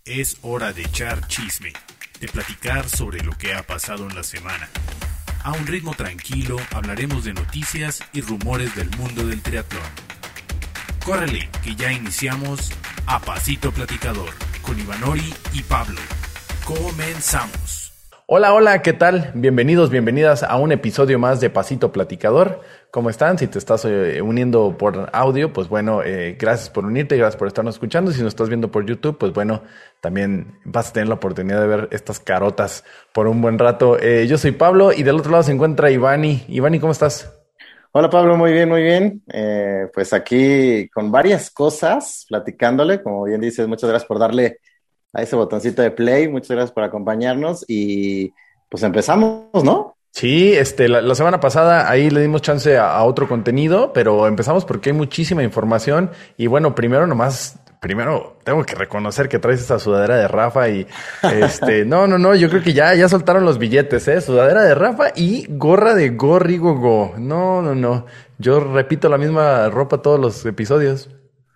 Es hora de echar chisme, de platicar sobre lo que ha pasado en la semana. A un ritmo tranquilo hablaremos de noticias y rumores del mundo del triatlón. Córrele, que ya iniciamos a Pasito Platicador con Ivanori y Pablo. Comenzamos. Hola, ¿qué tal? Bienvenidos, bienvenidas a un episodio más de Pasito Platicador. ¿Cómo están? Si te estás uniendo por audio, pues bueno, gracias por unirte, gracias por estarnos escuchando. Si nos estás viendo por YouTube, pues bueno, también vas a tener la oportunidad de ver estas carotas por un buen rato. Yo soy Pablo y del otro lado se encuentra Ivani. Ivani, ¿cómo estás? Hola Pablo, muy bien, muy bien. Pues aquí con varias cosas, platicándole, como bien dices, muchas gracias por darle a ese botoncito de play, muchas gracias por acompañarnos y pues empezamos, ¿no? Sí, la semana pasada ahí le dimos chance a otro contenido, pero empezamos porque hay muchísima información y bueno, primero tengo que reconocer que traes esta sudadera de Rafa y no, yo creo que ya soltaron los billetes, sudadera de Rafa y gorra de Gorri Gogo. No, yo repito la misma ropa todos los episodios.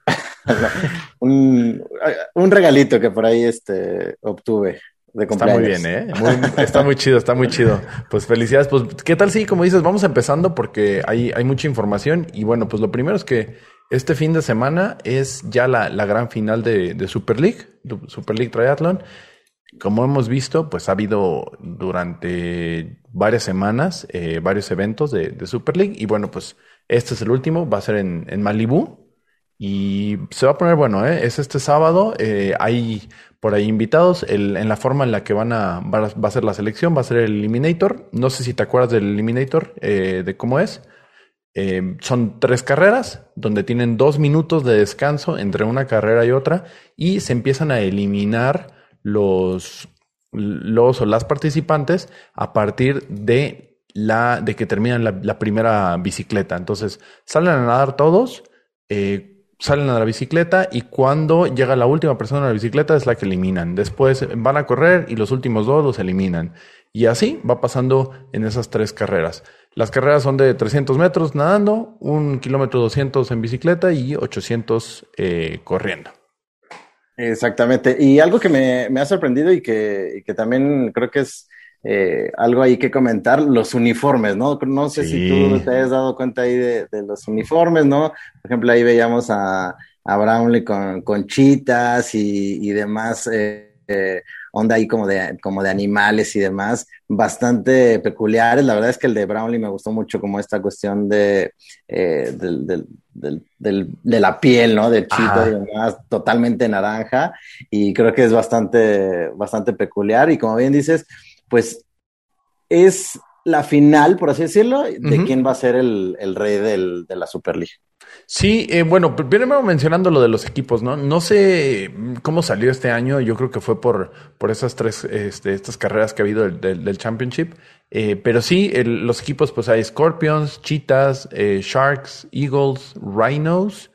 un regalito que por ahí obtuve de cumpleaños. Está muy bien, está muy chido. Pues felicidades. Pues, ¿qué tal si, como dices, vamos empezando porque hay mucha información y bueno, pues lo primero es que este fin de semana es ya la gran final de Super League Triathlon. Como hemos visto, pues ha habido durante varias semanas varios eventos de Super League y bueno, pues este es el último, va a ser en Malibú. Y se va a poner bueno, es este sábado, hay por ahí invitados, en la forma en la que va a ser la selección, va a ser el Eliminator, no sé si te acuerdas del Eliminator, de cómo es, son 3 carreras, donde tienen 2 minutos de descanso entre una carrera y otra, y se empiezan a eliminar los o las participantes a partir de que terminan la primera bicicleta, entonces salen a nadar todos, salen a la bicicleta y cuando llega la última persona a la bicicleta es la que eliminan. Después van a correr y los últimos 2 los eliminan. Y así va pasando en esas 3 carreras. Las carreras son de 300 metros nadando, 1 kilómetro 200 en bicicleta y 800 corriendo. Exactamente. Y algo que me ha sorprendido y que también creo que es algo ahí que comentar, los uniformes, ¿no? No sé si tú te has dado cuenta ahí de los uniformes, ¿no? Por ejemplo, ahí veíamos a Brownlee con chitas y demás, onda ahí como de animales y demás, bastante peculiares. La verdad es que el de Brownlee me gustó mucho como esta cuestión de la piel, ¿no? Del chito y demás, totalmente naranja, y creo que es bastante peculiar, y como bien dices, pues es la final, por así decirlo, de quién va a ser el rey de la Super League. Sí, bueno, primero mencionando lo de los equipos, ¿no? No sé cómo salió este año, yo creo que fue por esas 3, estas carreras que ha habido del Championship, pero sí, los equipos, pues hay Scorpions, Cheetahs, Sharks, Eagles, Rhinos,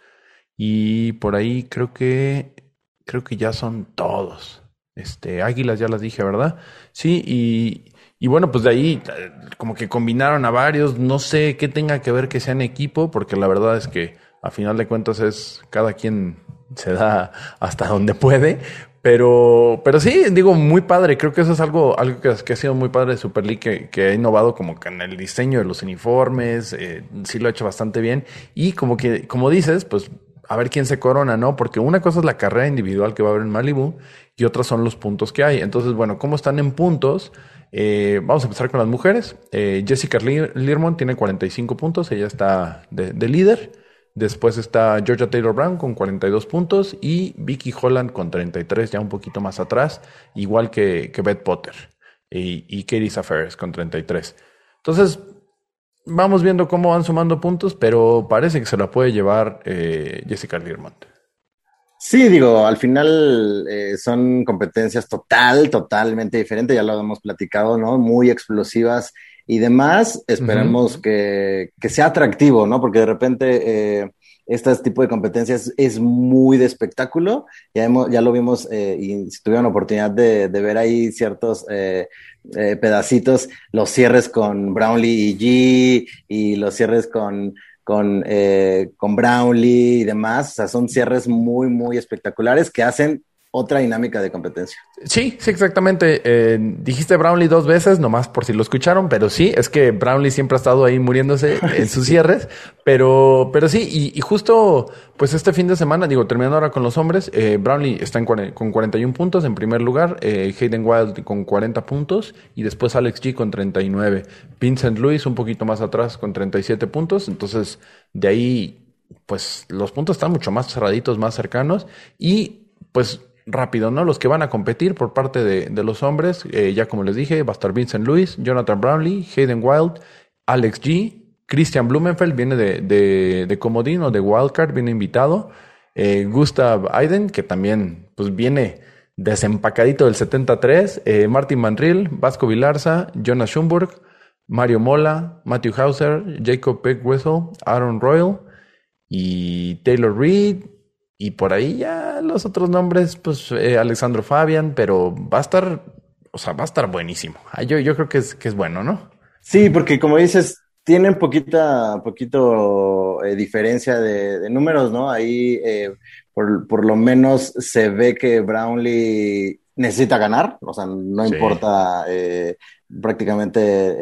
y por ahí creo que ya son todos. Águilas ya las dije, ¿verdad? Sí, y bueno, pues de ahí como que combinaron a varios, no sé qué tenga que ver que sean equipo, porque la verdad es que a final de cuentas es cada quien se da hasta donde puede, pero sí, digo, muy padre, creo que eso es algo que ha sido muy padre de Super League, que ha innovado como que en el diseño de los uniformes, sí lo ha hecho bastante bien, y como dices, pues a ver quién se corona, ¿no? Porque una cosa es la carrera individual que va a haber en Malibú y otra son los puntos que hay. Entonces, bueno, ¿cómo están en puntos? Vamos a empezar con las mujeres. Jessica Learmont tiene 45 puntos, ella está de líder. Después está Georgia Taylor Brown con 42 puntos y Vicky Holland con 33, ya un poquito más atrás, igual que Beth Potter y Katie Zaferes con 33. Entonces, vamos viendo cómo van sumando puntos, pero parece que se la puede llevar Jessica Learmont. Sí, digo, al final son competencias totalmente diferentes, ya lo hemos platicado, ¿no? Muy explosivas y demás. Esperemos que sea atractivo, ¿no? Porque de repente este tipo de competencias es muy de espectáculo. Ya lo vimos y si tuvieron oportunidad de ver ahí ciertos pedacitos, los cierres con Brownlee y G y los cierres con Brownlee y demás, o sea, son cierres muy espectaculares que hacen otra dinámica de competencia. Sí, sí, exactamente. Dijiste Brownlee 2 veces, nomás por si lo escucharon, pero sí, es que Brownlee siempre ha estado ahí muriéndose en sus cierres, pero sí, y justo, pues este fin de semana, digo, terminando ahora con los hombres, Brownlee está con 41 puntos en primer lugar, Hayden Wild con 40 puntos, y después Alex G con 39. Vincent Luis un poquito más atrás con 37 puntos, entonces de ahí, pues los puntos están mucho más cerraditos, más cercanos, y pues rápido, ¿no? Los que van a competir por parte de los hombres, ya como les dije, va a estar Vincent Luis, Jonathan Brownlee, Hayden Wild, Alex G, Christian Blumenfeld viene de comodín o de wildcard, viene invitado, Gustav Iden, que también pues viene desempacadito del 73, Martin Van Riel, Vasco Vilarza, Jonas Schumburg, Mario Mola, Matthew Hauser, Jacob Pegwessel, Aaron Royal y Taylor Reed. Y por ahí ya los otros nombres, pues Alexandro Fabian, pero va a estar buenísimo. Yo creo que es bueno, ¿no? Sí, porque como dices, tienen poquito diferencia de números, ¿no? Ahí por lo menos se ve que Brownlee necesita ganar, o sea, no Sí. importa prácticamente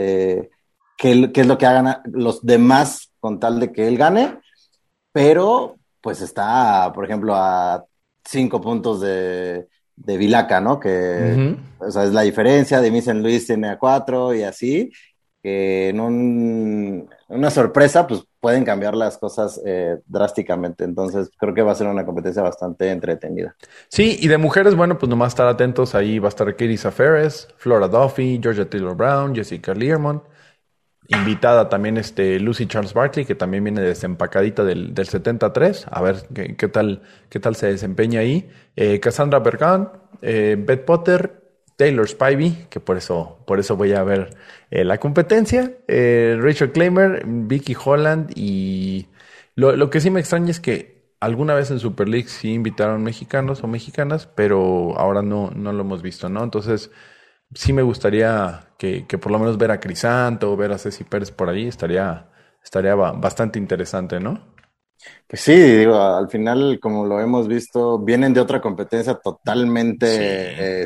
qué es lo que hagan los demás con tal de que él gane, pero pues está, por ejemplo, a 5 puntos de Vilaca, ¿no? Que, Ujú. o sea, es la diferencia, de Vincent Luis tiene a 4 y así, que en una sorpresa, pues pueden cambiar las cosas drásticamente. Entonces, creo que va a ser una competencia bastante entretenida. Sí, y de mujeres, bueno, pues nomás estar atentos. Ahí va a estar Katie Safares, Flora Duffy, Georgia Taylor Brown, Jessica Learmont. Invitada también Lucy Charles Barkley, que también viene desempacadita del 73. A ver qué tal se desempeña ahí. Cassandra Bergant, Beth Potter, Taylor Spivey, que por eso voy a ver la competencia. Rachel Claimer, Vicky Holland y lo que sí me extraña es que alguna vez en Super League sí invitaron mexicanos o mexicanas, pero ahora no lo hemos visto, ¿no? Entonces sí me gustaría que por lo menos ver a Crisanto o ver a Ceci Pérez por ahí estaría bastante interesante, ¿no? Pues sí, digo, al final, como lo hemos visto, vienen de otra competencia Sí. totalmente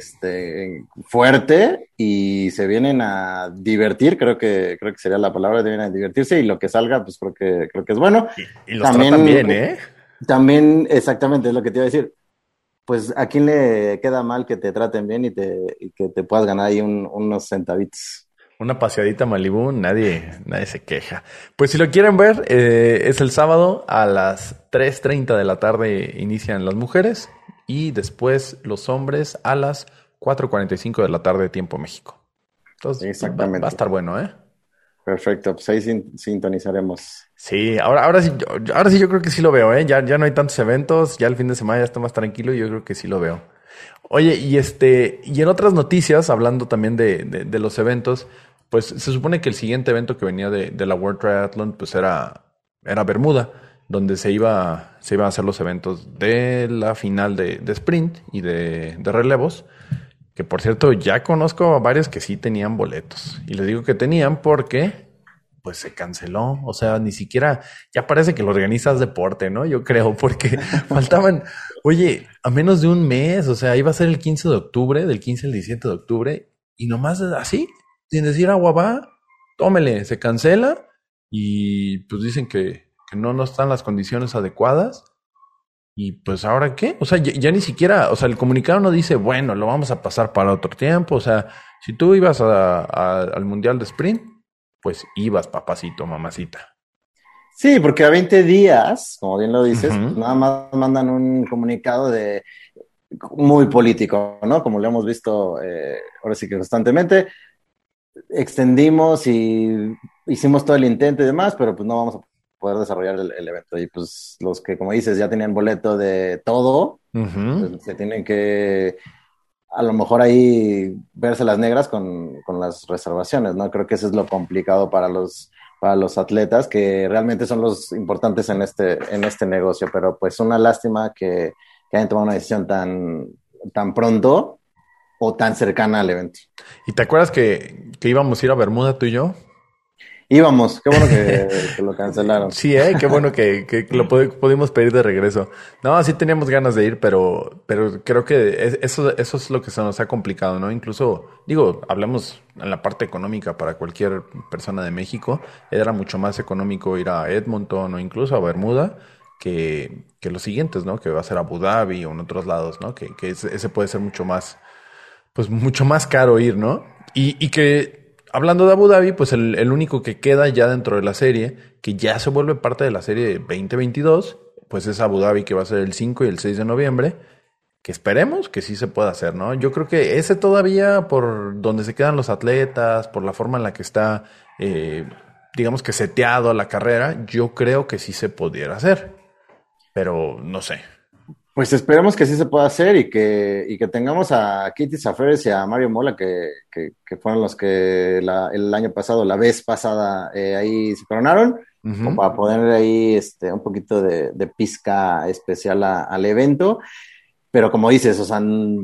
fuerte y se vienen a divertir, creo que sería la palabra, vienen a divertirse y lo que salga, pues creo que es bueno. Y los tratan También, bien, ¿eh? también, exactamente, es lo que te iba a decir. Pues a quién le queda mal que te traten bien y que te puedas ganar ahí unos centavitos. Una paseadita a Malibú, nadie se queja. Pues si lo quieren ver, es el sábado a las 3:30 de la tarde inician las mujeres y después los hombres a las 4:45 de la tarde tiempo México. Entonces va a Exactamente. estar bueno, ¿eh? Perfecto, pues ahí sintonizaremos. Sí, ahora sí yo creo que sí lo veo, ¿eh? Ya no hay tantos eventos, ya el fin de semana ya está más tranquilo y yo creo que sí lo veo. Oye, y en otras noticias, hablando también de los eventos, pues se supone que el siguiente evento que venía de la World Triathlon, pues era Bermuda, donde se iban a hacer los eventos de la final de sprint y de relevos, que por cierto ya conozco a varios que sí tenían boletos. Y les digo que tenían porque pues se canceló, o sea, ni siquiera, ya parece que lo organizas deporte, ¿no? Yo creo, porque faltaban, oye, a menos de un mes, o sea, iba a ser el 15 de octubre, del 15 al 17 de octubre, y nomás así, sin decir agua va, tómele, se cancela, y pues dicen que no están las condiciones adecuadas, y pues ahora qué, o sea, ya ni siquiera, o sea, el comunicado no dice, bueno, lo vamos a pasar para otro tiempo, o sea, si tú ibas al Mundial de Sprint, pues ibas, papacito, mamacita. Sí, porque a 20 días, como bien lo dices, pues Ujú. nada más mandan un comunicado muy político, ¿no? Como lo hemos visto ahora sí que constantemente. Extendimos y hicimos todo el intento y demás, pero pues no vamos a poder desarrollar el evento. Y pues los que, como dices, ya tenían boleto de todo, Ujú. pues se tienen que a lo mejor ahí verse las negras con las reservaciones, ¿no? Creo que eso es lo complicado para los atletas, que realmente son los importantes en este negocio, pero pues una lástima que hayan tomado una decisión tan pronto o tan cercana al evento. ¿Y te acuerdas que íbamos a ir a Bermuda tú y yo? Íbamos, qué bueno que lo cancelaron. Sí, qué bueno que lo pudimos pedir de regreso. No, sí teníamos ganas de ir, pero creo que eso es lo que se nos ha complicado, ¿no? Incluso, digo, hablamos en la parte económica para cualquier persona de México, era mucho más económico ir a Edmonton o incluso a Bermuda que los siguientes, ¿no? Que va a ser Abu Dhabi o en otros lados, ¿no? Que ese puede ser mucho más, pues mucho más caro ir, ¿no? Y que, hablando de Abu Dhabi, pues el único que queda ya dentro de la serie, que ya se vuelve parte de la serie 2022, pues es Abu Dhabi, que va a ser el 5 y el 6 de noviembre, que esperemos que sí se pueda hacer, ¿no? Yo creo que ese todavía, por donde se quedan los atletas, por la forma en la que está, digamos que seteado la carrera, yo creo que sí se pudiera hacer, pero no sé. Pues esperemos que sí se pueda hacer y que tengamos a Kitty Safares y a Mario Mola, que fueron los que el año pasado, la vez pasada, ahí se coronaron, como Ujú. para poner ahí un poquito de pizca especial al evento. Pero como dices, o sea,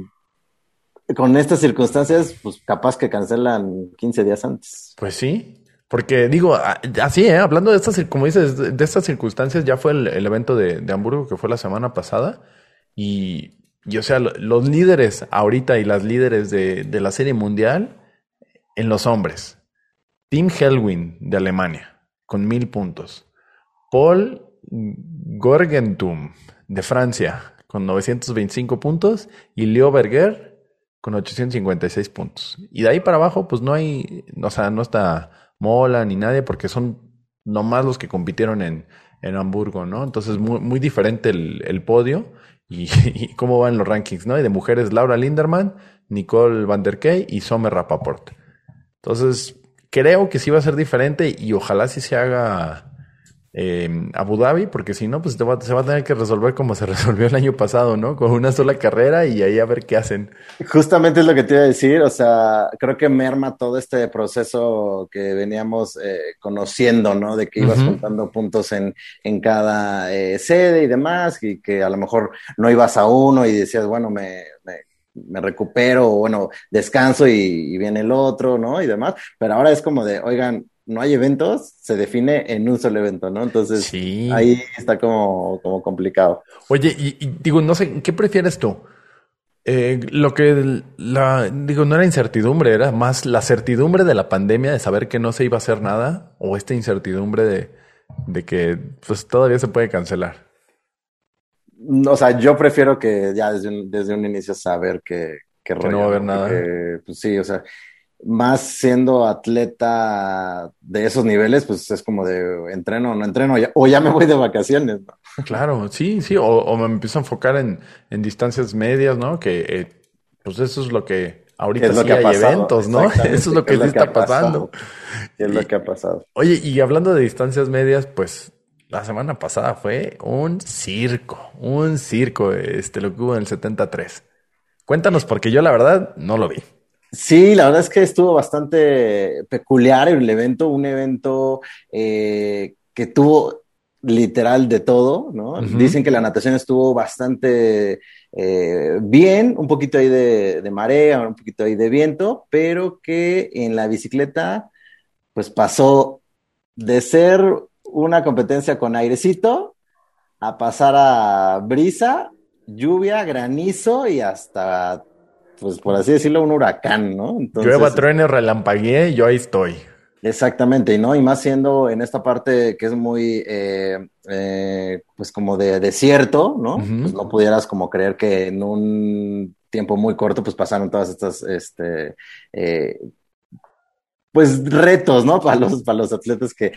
con estas circunstancias, pues capaz que cancelan 15 días antes. Pues sí, porque digo, así, hablando de estas, como dices, de estas circunstancias, ya fue el evento de Hamburgo que fue la semana pasada y o sea, los líderes ahorita y las líderes de la serie mundial en los hombres. Tim Hellwin de Alemania con 1,000 puntos. Paul Gorgentum de Francia con 925 puntos y Leo Berger con 856 puntos. Y de ahí para abajo, pues no hay, o sea, no está Mola ni nadie porque son nomás los que compitieron en Hamburgo, ¿no? Entonces, muy diferente el podio y cómo van los rankings, ¿no? Y de mujeres, Laura Linderman, Nicole Van der Key y Sommer Rappaport. Entonces, creo que sí va a ser diferente y ojalá sí se haga Abu Dhabi, porque si no, pues se va a tener que resolver como se resolvió el año pasado, ¿no? Con una sola carrera y ahí a ver qué hacen. Justamente es lo que te iba a decir, o sea, creo que merma todo este proceso que veníamos conociendo, ¿no? De que ibas Ujú. juntando puntos en cada sede y demás, y que a lo mejor no ibas a uno y decías, bueno, me recupero, o bueno, descanso y viene el otro, ¿no? Y demás, pero ahora es como de, oigan, no hay eventos, se define en un solo evento, ¿no? Entonces, Sí. ahí está como complicado. Oye, y digo, no sé, ¿qué prefieres tú? Lo que digo, no era incertidumbre, era más la certidumbre de la pandemia de saber que no se iba a hacer nada, o esta incertidumbre de que pues todavía se puede cancelar. O sea, yo prefiero que ya desde un inicio saber qué Que no va a rollo, haber ¿no? nada. Porque, pues sí, o sea, más siendo atleta de esos niveles, pues es como de entreno o no entreno, o ya me voy de vacaciones, ¿no? Claro, sí, sí, o me empiezo a enfocar en distancias medias, ¿no? Que pues eso es lo que ¿Qué ahorita es lo sí que ha hay pasado? eventos, ¿no? Eso es Exactamente, lo ¿qué es que sí lo que está ha pasando. pasado? ¿Qué es lo Y, que ha pasado? oye, y hablando de distancias medias, pues la semana pasada fue un circo, lo que hubo en el 73. Cuéntanos, porque yo la verdad no lo vi. Sí, la verdad es que estuvo bastante peculiar el evento, un evento que tuvo literal de todo, ¿no? Ujú. Dicen que la natación estuvo bastante bien, un poquito ahí de marea, un poquito ahí de viento, pero que en la bicicleta, pues pasó de ser una competencia con airecito a pasar a brisa, lluvia, granizo y hasta, pues por así decirlo, un huracán, ¿no? Llueva, Entonces, truene, relampaguee, yo ahí estoy. exactamente, ¿no? Y más siendo en esta parte que es muy, pues como de desierto, ¿no? Pues Ujú. no pudieras como creer que en un tiempo muy corto, pues pasaron todas estas, eh, pues retos, ¿no? Para los atletas que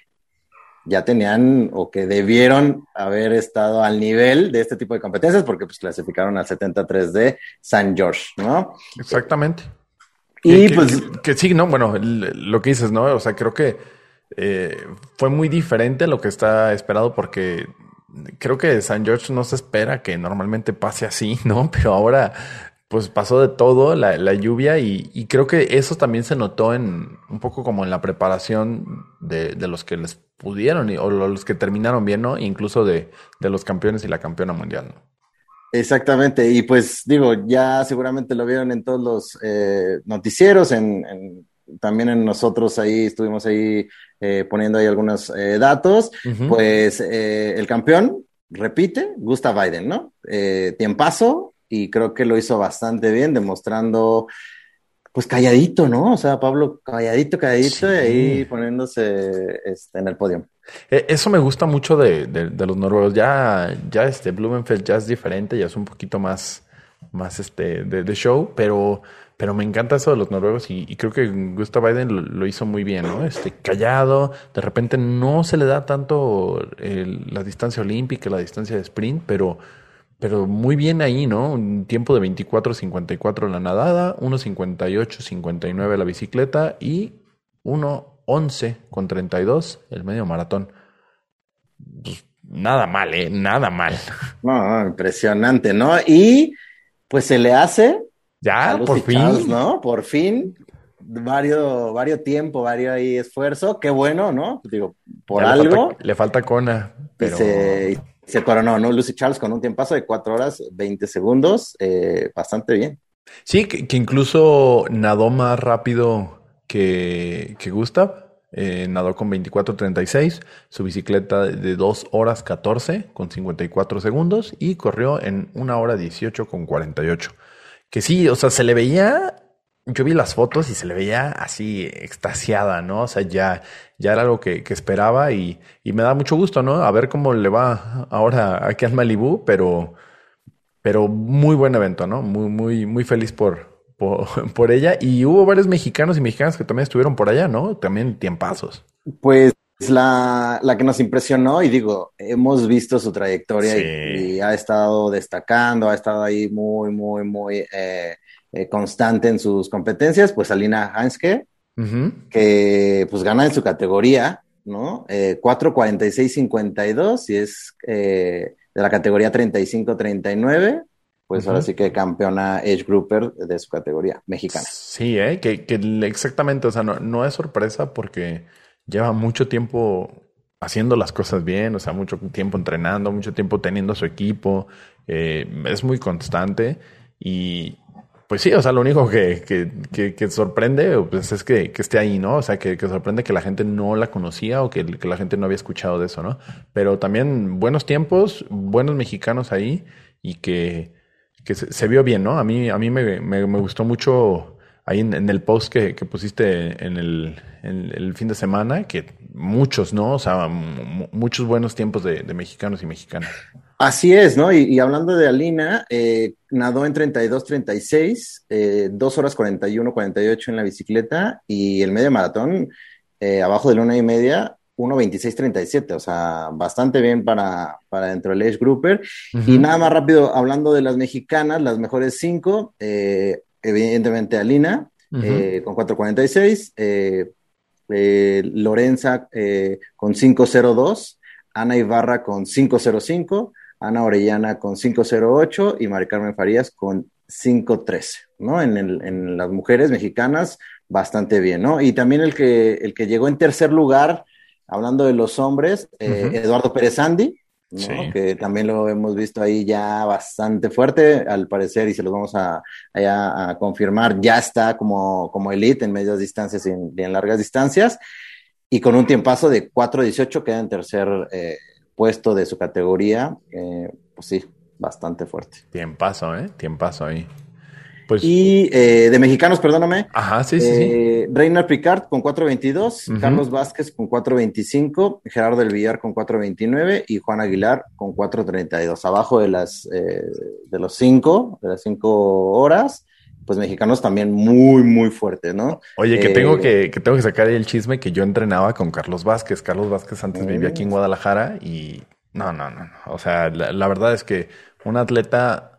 ya tenían o que debieron haber estado al nivel de este tipo de competencias porque pues clasificaron al 73 de San George, ¿no? Exactamente. Que, Y que, pues que, que sí, no, bueno, lo que dices, ¿no? O sea, creo que eh, fue muy diferente a lo que está esperado porque creo que San George no se espera que normalmente pase así, ¿no? Pero ahora, pues pasó de todo la lluvia y creo que eso también se notó en un poco como en la preparación de los que les pudieron o los que terminaron bien, ¿no? Incluso de los campeones y la campeona mundial, ¿no? exactamente, y pues digo, ya seguramente lo vieron en todos los noticieros, también en nosotros ahí estuvimos ahí poniendo ahí algunos datos, pues el campeón repite, Gustav Iden, ¿no? Tiempazo, y creo que lo hizo bastante bien, demostrando, pues calladito, ¿no? O sea, Pablo, calladito, Sí. y ahí poniéndose en el podio. Eso me gusta mucho de los noruegos. Ya Blumenfeld ya es diferente, ya es un poquito más de show, pero me encanta eso de los noruegos y creo que Gustav Iden lo hizo muy bien, ¿no? Callado, de repente no se le da tanto la distancia olímpica, la distancia de sprint, pero muy bien ahí, ¿no? Un tiempo de 24:54 en la nadada, 1:58:59 la bicicleta y 1:11:32 el medio maratón. Pues, nada mal, ¿eh? Nada mal. No, impresionante, ¿no? Y pues se le hace a Ya, por Lucy Charles, fin. ¿no? Por fin, varios tiempo, varios ahí esfuerzo, qué bueno, ¿no? Digo, por Ya algo, le falta Kona, y pero se coronó, ¿no? Lucy Charles con un tiempazo de 4 horas, 20 segundos, bastante bien. sí, que incluso nadó más rápido que Gustav. Nadó con 24:36, su bicicleta de 2 horas 14 con 54 segundos y corrió en 1 hora 18 con 48. Que sí, o sea, se le veía, yo vi las fotos y se le veía así extasiada, ¿no? O sea, ya era algo que esperaba y me da mucho gusto, ¿no? A ver cómo le va ahora aquí al Malibú, pero muy buen evento, ¿no? Muy, muy, muy feliz por ella. Y hubo varios mexicanos y mexicanas que también estuvieron por allá, ¿no? También tiempazos. Pues la que nos impresionó, y digo, hemos visto su trayectoria Sí. y ha estado destacando, ha estado ahí muy, muy, muy constante en sus competencias, pues Alina Hanske, Ujú. que pues gana en su categoría, ¿no? 4:46:52 y es de la categoría 35-39, pues ahora Ujú. sí que campeona age grouper de su categoría mexicana. Sí, exactamente, o sea, no es sorpresa porque lleva mucho tiempo haciendo las cosas bien, o sea, mucho tiempo entrenando, mucho tiempo teniendo su equipo, es muy constante y pues sí, o sea, lo único que sorprende pues, es que esté ahí, ¿no? O sea, que sorprende que la gente no la conocía o que la gente no había escuchado de eso, ¿no? Pero también buenos tiempos, buenos mexicanos ahí y que se vio bien, ¿no? A mí me gustó mucho ahí en el post que pusiste en el fin de semana, que muchos, ¿no? O sea, muchos buenos tiempos de mexicanos y mexicanas. Así es, ¿no? Y hablando de Alina, nadó en 32:36, 2 horas 41:48 en la bicicleta y el medio maratón abajo de la 1:30, 1:26:37, o sea, bastante bien para dentro del age grouper. Y Ujú, nada más rápido, hablando de las mexicanas, las mejores 5, evidentemente Alina ujú. con 4:46, Lorenza con 5:02, Ana Ibarra con 5:05, Ana Orellana con 5:08 y Mari Carmen Farías con 5:13, ¿no? En las mujeres mexicanas, bastante bien, ¿no? Y también el que llegó en tercer lugar, hablando de los hombres, Ujú. Eduardo Pérez Andi, ¿no? Sí. Que también lo hemos visto ahí ya bastante fuerte, al parecer, y se los vamos a confirmar, ya está como elite en medias distancias y en largas distancias, y con un tiempazo de 4:18 queda en tercer puesto de su categoría, pues sí, bastante fuerte. Tiempazo, ¿eh? Tiempazo ahí. Pues, Y de mexicanos, perdóname, ajá, sí, sí, sí. Reiner Picard con 4:22, Ujú. Carlos Vázquez con 4:25, Gerardo del Villar con 4:29 y Juan Aguilar con 4:32. Abajo de las 5 horas, pues mexicanos también muy, muy fuertes, ¿no? Oye, que tengo Eh, que tengo que sacar ahí el chisme que yo entrenaba con Carlos Vázquez. Carlos Vázquez antes vivía aquí en Guadalajara y no. O sea, la verdad es que un atleta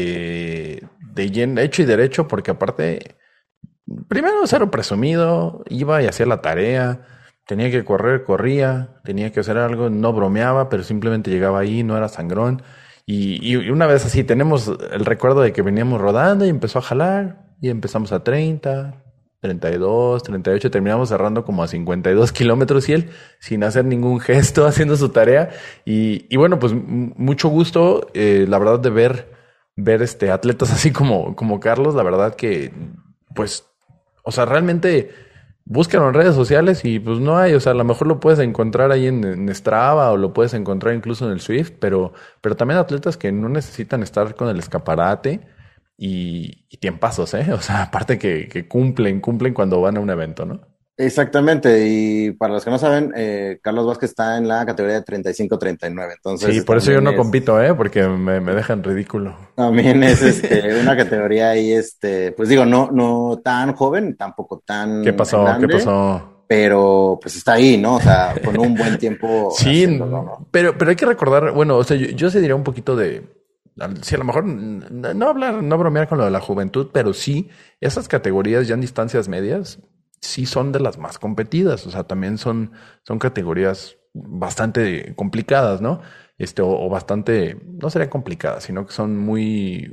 de hecho y derecho, porque aparte, primero cero presumido, iba y hacía la tarea, tenía que correr, corría, tenía que hacer algo, no bromeaba, pero simplemente llegaba ahí, no era sangrón. Y una vez así, tenemos el recuerdo de que veníamos rodando y empezó a jalar y empezamos a 32, 38, terminamos cerrando como a 52 kilómetros y él sin hacer ningún gesto, haciendo su tarea. Y bueno, pues mucho gusto, la verdad, de ver atletas así como Carlos, la verdad que, pues, o sea, realmente búscalo en redes sociales y pues no hay, o sea, a lo mejor lo puedes encontrar ahí en Strava o lo puedes encontrar incluso en el Swift, pero también atletas que no necesitan estar con el escaparate y tiempazos, ¿eh? O sea, aparte que cumplen cuando van a un evento, ¿no? Exactamente, y para los que no saben, Carlos Vázquez está en la categoría de 35-39, entonces... Sí, por eso yo no compito, porque me dejan ridículo. También es una categoría ahí, pues digo, no tan joven, tampoco tan ¿Qué pasó? grande, ¿Qué pasó? pero pues está ahí, ¿no? O sea, con un buen tiempo. Sí, ¿no? Pero hay que recordar, bueno, o sea, yo sí diría un poquito de... Sí, a lo mejor no bromear con lo de la juventud, pero sí, esas categorías ya en distancias medias sí son de las más competidas, o sea, también son categorías bastante complicadas, ¿no? O bastante, no serían complicadas, sino que son muy,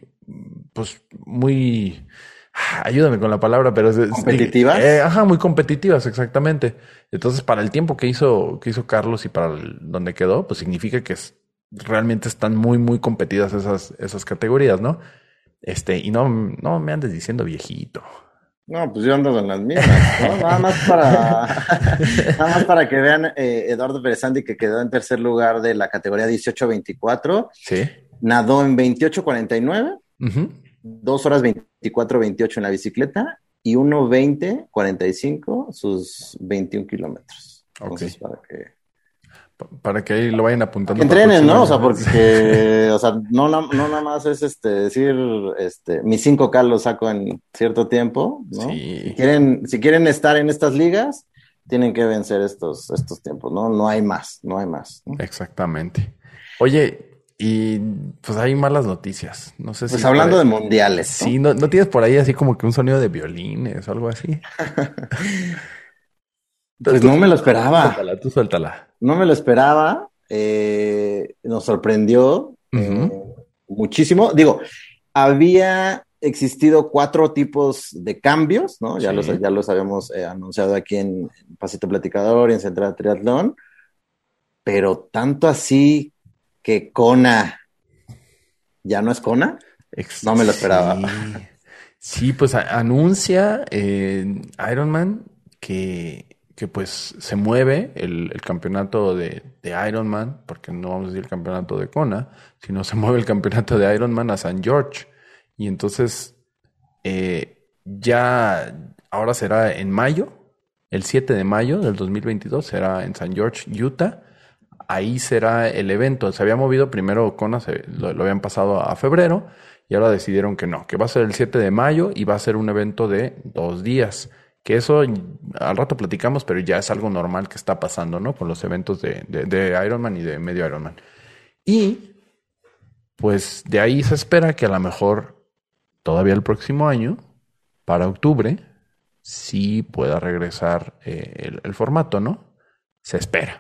ayúdame con la palabra, pero ¿competitivas? Muy competitivas, exactamente. Entonces, para el tiempo que hizo Carlos y para donde quedó, pues significa que realmente están muy, muy competidas esas categorías, ¿no? Y no me andes diciendo viejito. No, pues yo ando en las mismas, ¿no? Nada más para que vean, Eduardo Pérez-Sandi, que quedó en tercer lugar de la categoría 18-24. Sí. Nadó en 28-49, 2 horas 24-28 en la bicicleta y 1:20-45 sus 21 kilómetros. Entonces, para que ahí lo vayan apuntando. Que entrenen, ¿no? O sea, porque, o sea, no nada más es decir, mis 5K los saco en cierto tiempo, ¿no? Sí. Si quieren estar en estas ligas, tienen que vencer estos tiempos, ¿no? No hay más, ¿no? Exactamente. Oye, y pues hay malas noticias. No sé si. Pues hablando de mundiales. Sí, ¿no tienes por ahí así como que un sonido de violines o algo así? Pues no me lo esperaba. Tú suéltala. No me lo esperaba. Nos sorprendió muchísimo. Digo, había existido 4 tipos de cambios, ¿no? Ya los habíamos anunciado aquí en Pasito Platicador y en Central Triatlón. Pero tanto así que Kona ya no es Kona, no me lo esperaba. Sí, pues anuncia Ironman que pues se mueve el campeonato de Ironman, porque no vamos a decir el campeonato de Kona, sino se mueve el campeonato de Ironman a St. George. Y entonces ya ahora será en mayo, el 7 de mayo del 2022, será en St. George, Utah. Ahí será el evento. Se había movido primero Kona, lo habían pasado a febrero, y ahora decidieron que no, que va a ser el 7 de mayo y va a ser un evento de 2 días. Que eso al rato platicamos, pero ya es algo normal que está pasando, ¿no? Con los eventos de Ironman y de medio Ironman. Y pues de ahí se espera que a lo mejor todavía el próximo año, para octubre, sí pueda regresar el formato, ¿no? Se espera.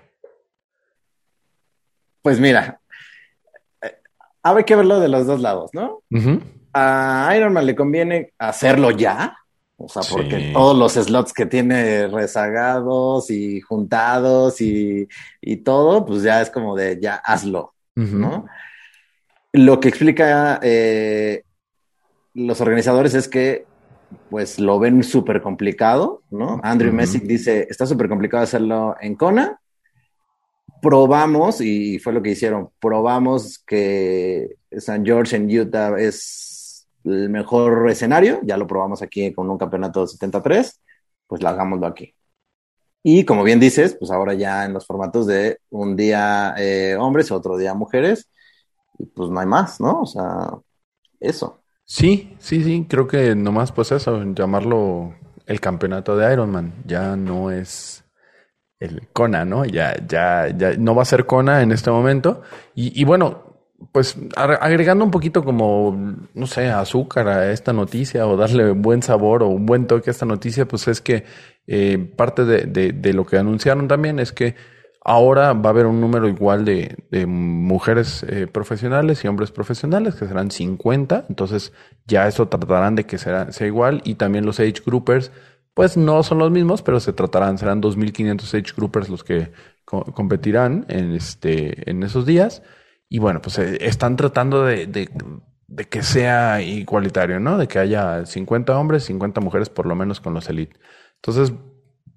Pues mira, hay que verlo de los dos lados, ¿no? A Ironman le conviene hacerlo ya. O sea, porque todos los slots que tiene rezagados y juntados y todo, pues ya es como de ya hazlo, ¿no? Lo que explica los organizadores es que pues lo ven súper complicado, ¿no? Andrew Messick dice, está súper complicado hacerlo en Kona. Probamos, y fue lo que hicieron, probamos que St. George en Utah es el mejor escenario, ya lo probamos aquí con un campeonato de 73, pues lo hagámoslo aquí. Y como bien dices, pues ahora ya en los formatos de un día hombres, otro día mujeres, pues no hay más, ¿no? O sea, eso. Sí, creo que nomás pues eso, llamarlo el campeonato de Ironman, ya no es el Kona, ¿no? Ya no va a ser Kona en este momento. Y bueno, pues agregando un poquito como, no sé, azúcar a esta noticia o darle buen sabor o un buen toque a esta noticia, pues es que parte de lo que anunciaron también es que ahora va a haber un número igual de mujeres profesionales y hombres profesionales, que serán 50. Entonces ya eso tratarán de que sea igual. Y también los age groupers, pues no son los mismos, pero serán 2,500 age groupers los que competirán en esos días. Y bueno, pues están tratando de que sea igualitario, ¿no? De que haya 50 hombres, 50 mujeres por lo menos con los elite. Entonces,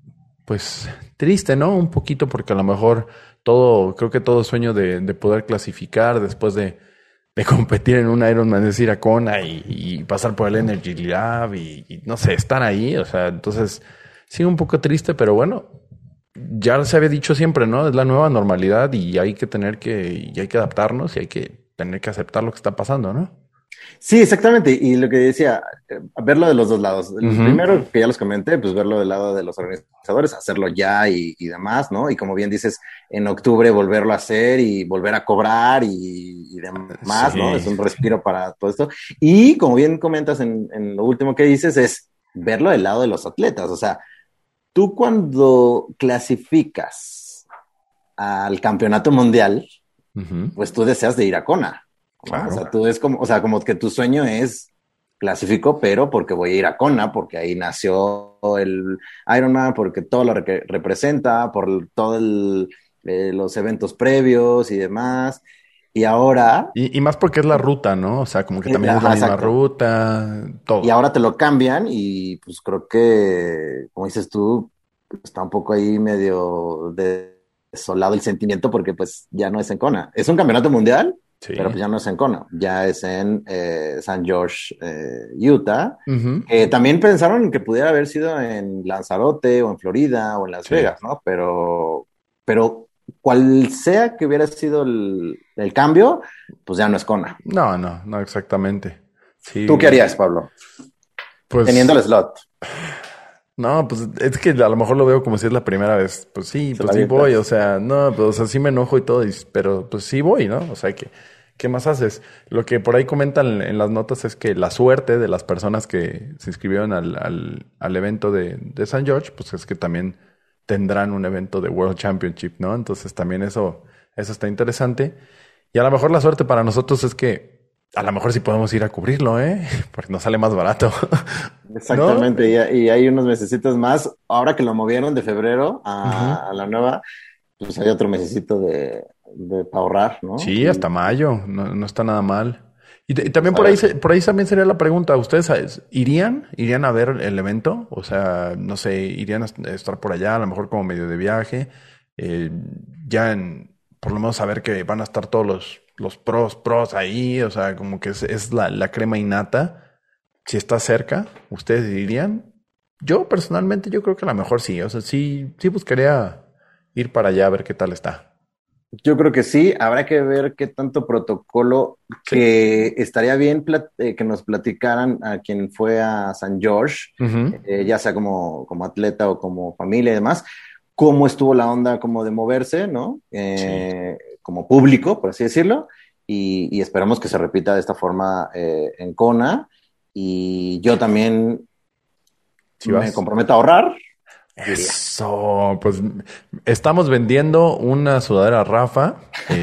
pues triste, ¿no? Un poquito porque a lo mejor creo que todo sueño de poder clasificar después de competir en un Ironman es ir a Kona y pasar por el Energy Lab y no sé, estar ahí, o sea, entonces sí un poco triste, pero bueno, ya se había dicho siempre, ¿no? Es la nueva normalidad y hay que adaptarnos y hay que tener que aceptar lo que está pasando, ¿no? Sí, exactamente. Y lo que decía, verlo de los dos lados. El primero, que ya los comenté, pues verlo del lado de los organizadores, hacerlo ya y demás, ¿no? Y como bien dices, en octubre volverlo a hacer y volver a cobrar y demás, sí, ¿no? Es un respiro para todo esto. Y como bien comentas en lo último que dices, es verlo del lado de los atletas. O sea, tú cuando clasificas al campeonato mundial, pues tú deseas de ir a Kona. Claro. O sea, tú es como que tu sueño es clasifico, pero porque voy a ir a Kona, porque ahí nació el Ironman, porque todo lo que representa, por todos los eventos previos y demás. Y ahora... Y más porque es la ruta, ¿no? O sea, como que también es la misma ruta, todo. Y ahora te lo cambian y pues creo que, como dices tú, está un poco ahí medio desolado el sentimiento porque pues ya no es en Kona. Es un campeonato mundial, sí, pero pues ya no es en Kona, ya es en St. George, Utah. También pensaron que pudiera haber sido en Lanzarote o en Florida o en Las Vegas, ¿no? Pero cual sea que hubiera sido el cambio, pues ya no es Kona. No, exactamente. Sí. ¿Tú qué harías, Pablo? Pues, teniendo el slot. No, pues es que a lo mejor lo veo como si es la primera vez. Pues sí, pues sí voy, o sea, no, pues o sea, sí me enojo y todo, pero pues sí voy, ¿no? O sea, ¿qué más haces? Lo que por ahí comentan en las notas es que la suerte de las personas que se inscribieron al evento de St. George, pues es que también tendrán un evento de World Championship, ¿no? Entonces también eso está interesante. Y a lo mejor la suerte para nosotros es que a lo mejor sí podemos ir a cubrirlo, ¿eh? Porque nos sale más barato. Exactamente, ¿no? y hay unos mesecitos más. Ahora que lo movieron de febrero a la nueva, pues hay otro mesecito de ahorrar, ¿no? Sí, hasta mayo, no está nada mal. Y también por ahí también sería la pregunta, ¿ustedes irían a ver el evento? O sea, no sé, irían a estar por allá, a lo mejor como medio de viaje, por lo menos saber que van a estar todos los pros ahí, o sea, como que es la crema innata. Si está cerca, ¿ustedes irían? Yo personalmente, yo creo que a lo mejor sí, o sea, sí buscaría ir para allá a ver qué tal está. Yo creo que sí, habrá que ver qué tanto protocolo, sí, que estaría bien que nos platicaran a quien fue a St. George, ya sea como atleta o como familia y demás, cómo estuvo la onda como de moverse, ¿no? Sí. Como público, por así decirlo, y esperamos que se repita de esta forma en Kona, y yo también me comprometo a ahorrar. Eso, pues estamos vendiendo una sudadera Rafa.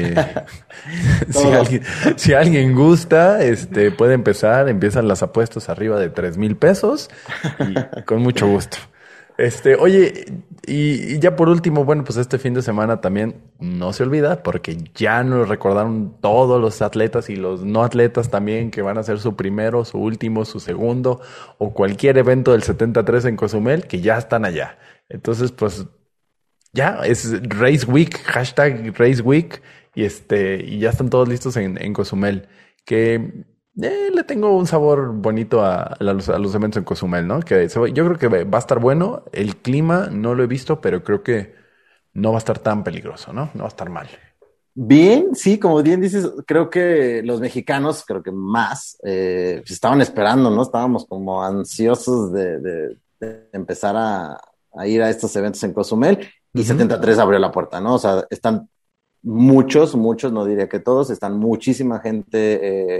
Si alguien gusta, puede empiezan las apuestas arriba de 3,000 pesos y con mucho gusto. Oye, y ya por último, bueno, pues este fin de semana también no se olvida porque ya nos recordaron todos los atletas y los no atletas también que van a hacer su primero, su último, su segundo o cualquier evento del 73 en Cozumel que ya están allá. Entonces, pues ya es Race Week, hashtag Race Week y ya están todos listos en Cozumel. Que le tengo un sabor bonito a los eventos en Cozumel, ¿no? Yo creo que va a estar bueno. El clima no lo he visto, pero creo que no va a estar tan peligroso, ¿no? No va a estar mal. Bien, sí, como bien dices, creo que los mexicanos, creo que más, pues estaban esperando, ¿no? Estábamos como ansiosos de empezar a ir a estos eventos en Cozumel y 73 abrió la puerta, ¿no? O sea, están muchos, no diría que todos, están muchísima gente,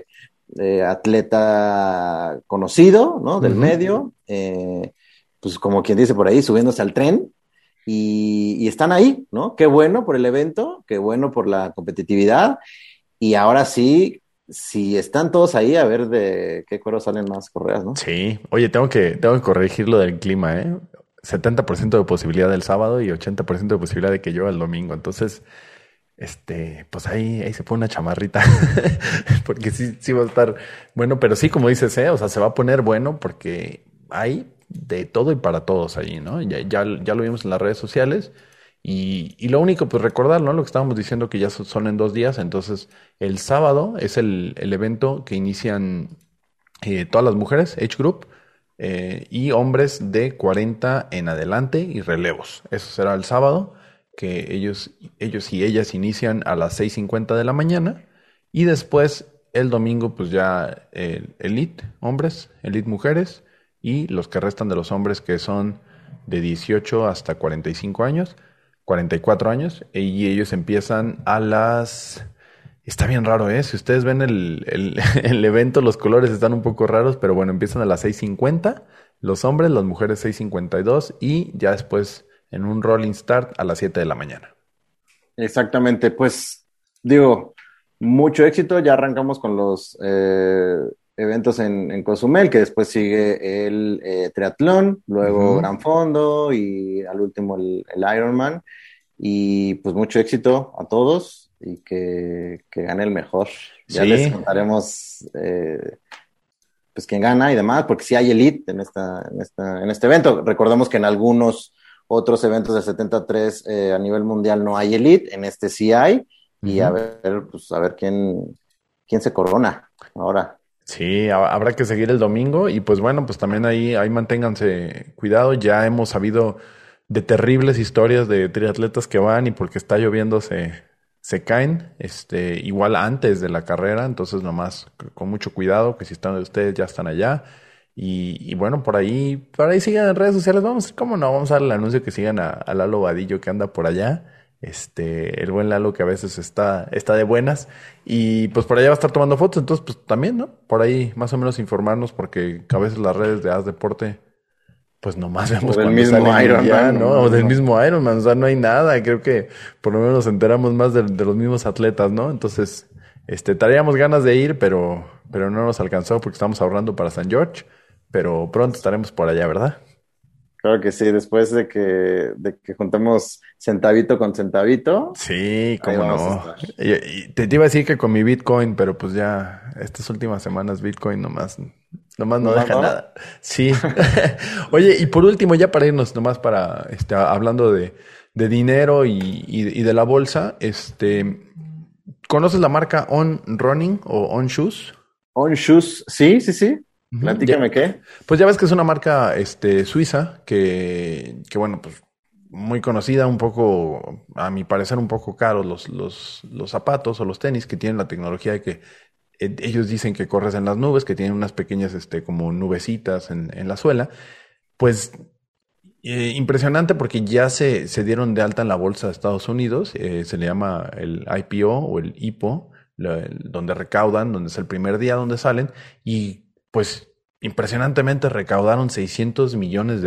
atleta conocido, ¿no? Del medio, pues como quien dice por ahí, subiéndose al tren y están ahí, ¿no? Qué bueno por el evento, qué bueno por la competitividad y ahora sí, si están todos ahí, a ver de qué cuero salen más correas, ¿no? Sí, oye, tengo que corregir lo del clima, ¿eh? 70% de posibilidad del sábado y 80% de posibilidad de que llueva el domingo, entonces... pues ahí se pone una chamarrita porque sí va a estar bueno, pero sí, como dices, o sea, se va a poner bueno porque hay de todo y para todos allí, ¿no? Ya lo vimos en las redes sociales. Y lo único, pues recordar, ¿no? Lo que estábamos diciendo que ya son en 2 días. Entonces, el sábado es el evento que inician todas las mujeres, Age Group, y hombres de 40 en adelante y relevos. Eso será el sábado, que ellos y ellas inician a las 6:50 de la mañana. Y después, el domingo, pues ya Elite hombres, Elite mujeres, y los que restan de los hombres que son de 18 hasta 45 años. 44 años, y ellos empiezan a las... Está bien raro, ¿eh? Si ustedes ven el evento, los colores están un poco raros, pero bueno, empiezan a las 6:50, los hombres, las mujeres 6:52, y ya después en un rolling start a las 7 de la mañana. Exactamente, pues digo, mucho éxito. Ya arrancamos con los eventos en Cozumel, que después sigue el triatlón, luego Gran Fondo y al último el Ironman. Y pues mucho éxito a todos y que gane el mejor. Ya les contaremos pues quién gana y demás, porque sí hay elite en este evento. Recordemos que en algunos otros eventos de 73 a nivel mundial no hay elite, en este sí hay, y a ver quién se corona ahora. Sí, habrá que seguir el domingo y pues bueno, pues también ahí manténganse cuidado. Ya hemos sabido de terribles historias de triatletas que van y porque está lloviendo se caen, igual antes de la carrera, entonces nomás con mucho cuidado, que si ustedes ya están allá. Y bueno, por ahí sigan en redes sociales. ¿Cómo no? Vamos a darle el anuncio que sigan a Lalo Vadillo, que anda por allá. El buen Lalo, que a veces está de buenas. Y pues por allá va a estar tomando fotos. Entonces, pues también, ¿no? Por ahí más o menos informarnos, porque a veces las redes de Haz Deporte, pues nomás vemos del cuando mismo salen Ironman, ya, ¿no? O del mismo Ironman. O sea, no hay nada. Creo que por lo menos nos enteramos más de los mismos atletas, ¿no? Entonces, traíamos ganas de ir, pero no nos alcanzó porque estamos ahorrando para San George. Pero pronto estaremos por allá, ¿verdad? Claro que sí, después de que juntemos centavito con centavito. Sí, cómo no. Y te iba a decir que con mi Bitcoin, pero pues ya estas últimas semanas Bitcoin nomás no deja nada. Sí. Oye, y por último, ya para irnos, nomás para hablando de dinero y de la bolsa, ¿conoces la marca On Running o On Shoes? On Shoes, sí. Platícame qué. Pues ya ves que es una marca suiza que bueno, pues muy conocida, un poco, a mi parecer, un poco caros los zapatos o los tenis, que tienen la tecnología de que ellos dicen que corres en las nubes, que tienen unas pequeñas como nubecitas en la suela. Pues impresionante, porque ya se dieron de alta en la bolsa de Estados Unidos. Se le llama el IPO o el IPO, donde recaudan, donde es el primer día donde salen, y pues impresionantemente recaudaron $600 millones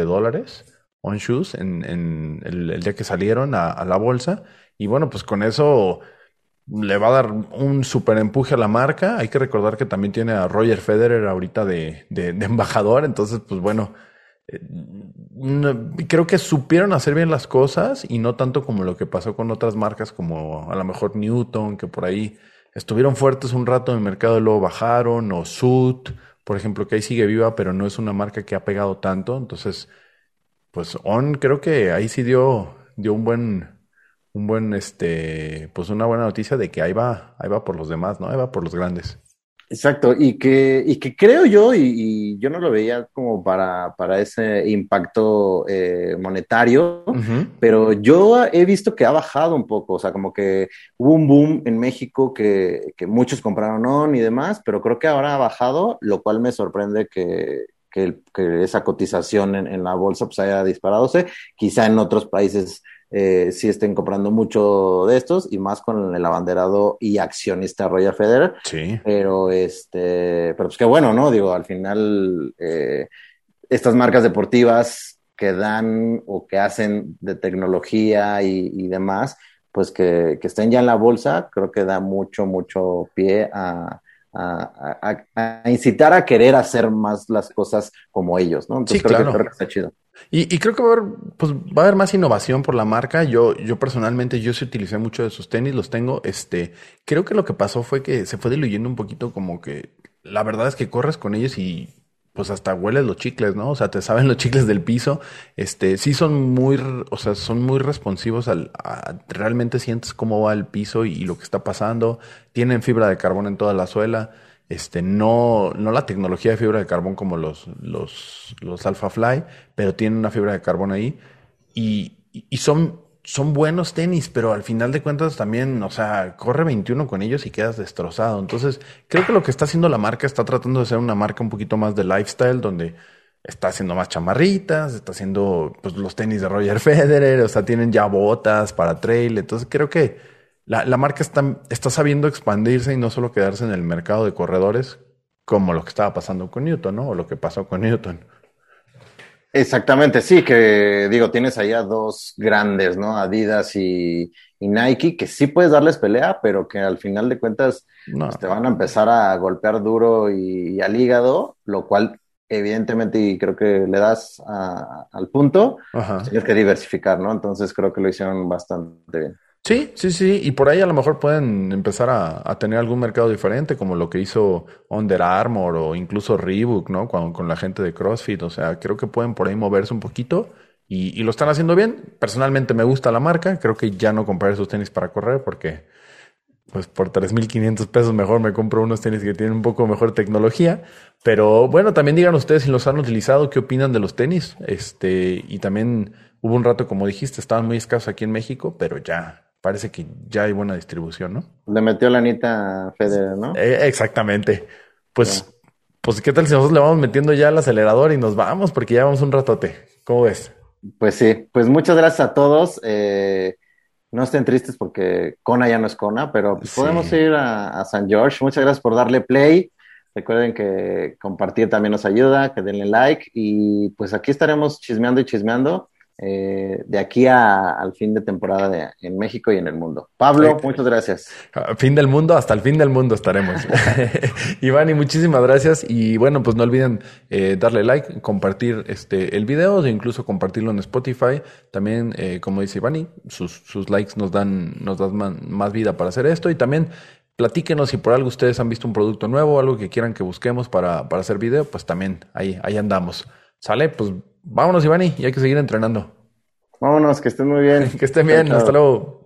On Shoes en el día que salieron a la bolsa. Y bueno, pues con eso le va a dar un súper empuje a la marca. Hay que recordar que también tiene a Roger Federer ahorita de embajador. Entonces, pues bueno, creo que supieron hacer bien las cosas y no tanto como lo que pasó con otras marcas como a lo mejor Newton, que por ahí estuvieron fuertes un rato en el mercado y luego bajaron, o Sud, por ejemplo, que ahí sigue viva, pero no es una marca que ha pegado tanto. Entonces, pues On creo que ahí sí dio un buen, pues una buena noticia de que ahí va por los demás, ¿no? Ahí va por los grandes. Exacto, y que creo yo, y yo no lo veía como para ese impacto monetario, pero yo he visto que ha bajado un poco. O sea, como que hubo un boom en México que muchos compraron On y demás, pero creo que ahora ha bajado, lo cual me sorprende que esa cotización en la bolsa pues haya disparado. Quizá en otros países sí estén comprando mucho de estos, y más con el abanderado y accionista Roger Federer. Sí. Pero pues qué bueno, ¿no? Digo, al final estas marcas deportivas que dan o que hacen de tecnología y demás, pues que estén ya en la bolsa, creo que da mucho pie a incitar a querer hacer más las cosas como ellos, ¿no? Entonces sí, claro. creo que está chido. Y creo que va a haber más innovación por la marca. Yo personalmente, yo sí utilicé mucho de sus tenis, los tengo. Creo que lo que pasó fue que se fue diluyendo un poquito, como que la verdad es que corres con ellos y pues hasta hueles los chicles, ¿no? O sea, te saben los chicles del piso. Sí son son muy responsivos realmente sientes cómo va el piso y lo que está pasando. Tienen fibra de carbón en toda la suela. No la tecnología de fibra de carbón como los Alpha Fly, pero tienen una fibra de carbón ahí. Y son buenos tenis, pero al final de cuentas también, o sea, corre 21 con ellos y quedas destrozado. Entonces, creo que lo que está haciendo la marca está tratando de ser una marca un poquito más de lifestyle, donde está haciendo más chamarritas, está haciendo pues los tenis de Roger Federer, o sea, tienen ya botas para trail. Entonces, creo que la marca está sabiendo expandirse y no solo quedarse en el mercado de corredores, como lo que estaba pasando con Newton, ¿no? O lo que pasó con Newton. Exactamente, sí, que digo, tienes ahí a dos grandes, ¿no? Adidas y Nike, que sí puedes darles pelea, pero que al final de cuentas No. pues, te van a empezar a golpear duro y al hígado, lo cual evidentemente, y creo que le das al punto, pues tienes que diversificar, ¿no? Entonces creo que lo hicieron bastante bien. Sí, y por ahí a lo mejor pueden empezar a tener algún mercado diferente, como lo que hizo Under Armour o incluso Reebok, ¿no? Con la gente de CrossFit, o sea, creo que pueden por ahí moverse un poquito y lo están haciendo bien. Personalmente me gusta la marca, creo que ya no compraré esos tenis para correr porque pues por 3,500 pesos mejor me compro unos tenis que tienen un poco mejor tecnología, pero bueno, también digan ustedes si los han utilizado, qué opinan de los tenis, y también hubo un rato, como dijiste, estaban muy escasos aquí en México, pero ya parece que ya hay buena distribución, ¿no? Le metió la anita a Federer, ¿no? Exactamente. Pues, Ya. pues, ¿qué tal si nosotros le vamos metiendo ya el acelerador y nos vamos? Porque ya vamos un ratote. ¿Cómo ves? Pues sí, pues muchas gracias a todos. No estén tristes porque Kona ya no es Kona, pero pues Sí. podemos ir a San George. Muchas gracias por darle play. Recuerden que compartir también nos ayuda, que denle like y pues aquí estaremos chismeando y chismeando de aquí al fin de temporada en México y en el mundo. Pablo, muchas gracias. Fin del mundo, hasta el fin del mundo estaremos. Iván, y muchísimas gracias. Y bueno, pues no olviden darle like, compartir el video, e incluso compartirlo en Spotify. También, como dice Iván, sus likes nos dan más vida para hacer esto. Y también platíquenos si por algo ustedes han visto un producto nuevo, algo que quieran que busquemos para hacer video, pues también ahí andamos. ¿Sale? Pues vámonos, Iván, y hay que seguir entrenando. Vámonos, que estén muy bien. Que estén bien, Chao, chao. hasta luego.